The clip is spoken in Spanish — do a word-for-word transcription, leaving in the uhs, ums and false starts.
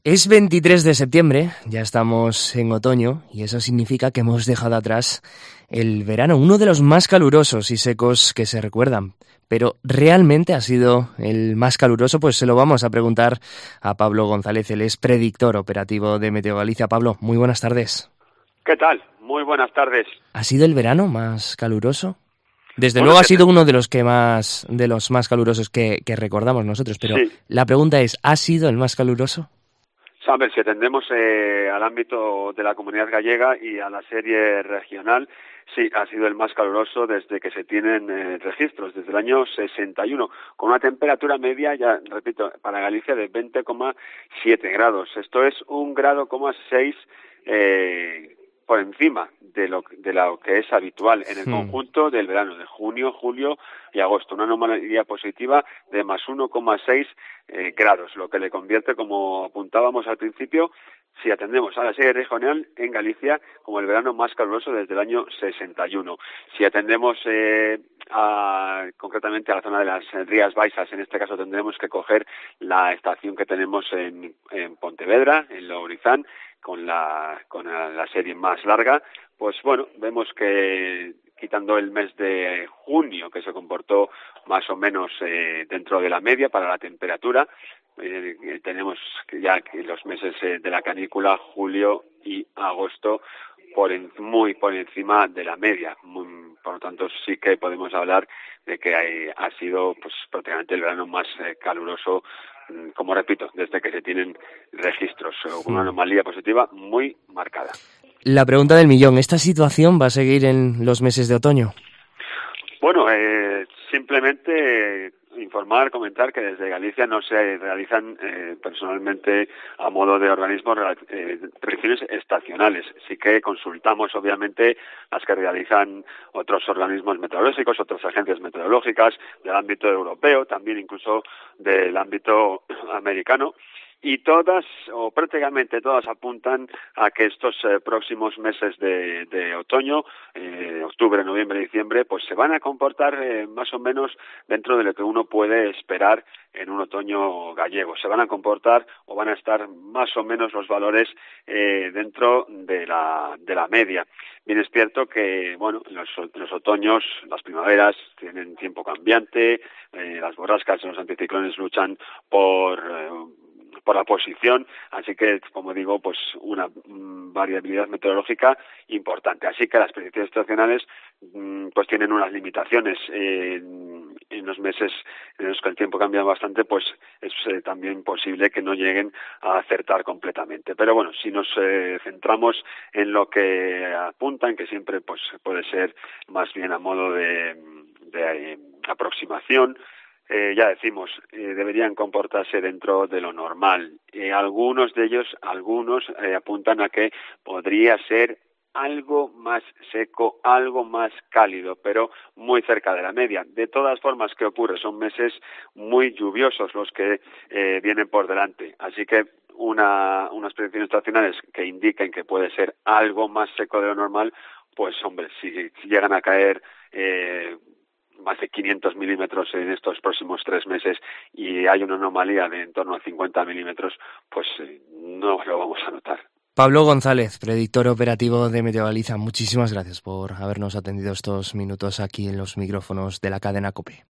Es veintitrés de septiembre, ya estamos en otoño y eso significa que hemos dejado atrás el verano, uno de los más calurosos y secos que se recuerdan. Pero ¿realmente ha sido el más caluroso? Pues se lo vamos a preguntar a Pablo González, él es predictor operativo de Meteo Galicia. Pablo, muy buenas tardes. ¿Qué tal? Muy buenas tardes. ¿Ha sido el verano más caluroso? Desde Bueno, luego ha es que sido te... uno de los que más de los más calurosos que, que recordamos nosotros, pero Sí. la pregunta es, ¿ha sido el más caluroso? Sabes, si atendemos eh, al ámbito de la Comunidad Gallega y a la serie regional, sí, ha sido el más caluroso desde que se tienen eh, registros, desde el año sesenta y uno, con una temperatura media, ya repito, para Galicia de veinte coma siete grados. Esto es un grado coma seis eh, por encima de lo, de lo que es habitual en el Hmm. conjunto del verano, de junio, julio y agosto. Una anomalía positiva de más uno coma seis eh, grados, lo que le convierte, como apuntábamos al principio, si atendemos a la serie regional en Galicia, como el verano más caluroso desde el año sesenta y uno. Si atendemos eh, a, concretamente a la zona de las Rías Baixas, en este caso tendremos que coger la estación que tenemos en, en Pontevedra, en Lourizán, con la con la serie más larga, pues bueno, vemos que quitando el mes de junio, que se comportó más o menos eh, dentro de la media para la temperatura, eh, tenemos ya que los meses eh, de la canícula, julio y agosto, por en, muy por encima de la media. Muy, por lo tanto, sí que podemos hablar de que hay, ha sido pues prácticamente el verano más eh, caluroso, como repito, desde que se tienen registros, con una anomalía positiva muy marcada. La pregunta del millón, ¿esta situación va a seguir en los meses de otoño? Bueno, eh, simplemente informar, comentar que desde Galicia no se realizan eh, personalmente a modo de organismos eh, predicciones estacionales. Sí que consultamos obviamente las que realizan otros organismos meteorológicos, otras agencias meteorológicas del ámbito europeo, también incluso del ámbito americano. Y todas, o prácticamente todas, apuntan a que estos eh, próximos meses de, de otoño, eh, octubre, noviembre, diciembre, pues se van a comportar eh, más o menos dentro de lo que uno puede esperar en un otoño gallego. Se van a comportar o van a estar más o menos los valores eh, dentro de la, de la media. Bien es cierto que, bueno, los, los otoños, las primaveras tienen tiempo cambiante, eh, las borrascas y los anticiclones luchan por... Eh, por la posición, así que, como digo, pues una mmm, variabilidad meteorológica importante. Así que las predicciones estacionales mmm, pues tienen unas limitaciones. Eh, en, en los meses en los que el tiempo cambia bastante, pues es eh, también posible que no lleguen a acertar completamente. Pero bueno, si nos eh, centramos en lo que apuntan, que siempre pues puede ser más bien a modo de, de eh, aproximación, Eh, ya decimos, eh, deberían comportarse dentro de lo normal. Eh, algunos de ellos, algunos eh, apuntan a que podría ser algo más seco, algo más cálido, pero muy cerca de la media. De todas formas, ¿qué ocurre? Son meses muy lluviosos los que eh, vienen por delante. Así que una, unas predicciones estacionales que indiquen que puede ser algo más seco de lo normal, pues hombre, si, si llegan a caer eh, más de quinientos milímetros en estos próximos tres meses y hay una anomalía de en torno a cincuenta milímetros, pues eh, no lo vamos a notar. Pablo González, predictor operativo de Meteo Galicia, muchísimas gracias por habernos atendido estos minutos aquí en los micrófonos de la cadena COPE.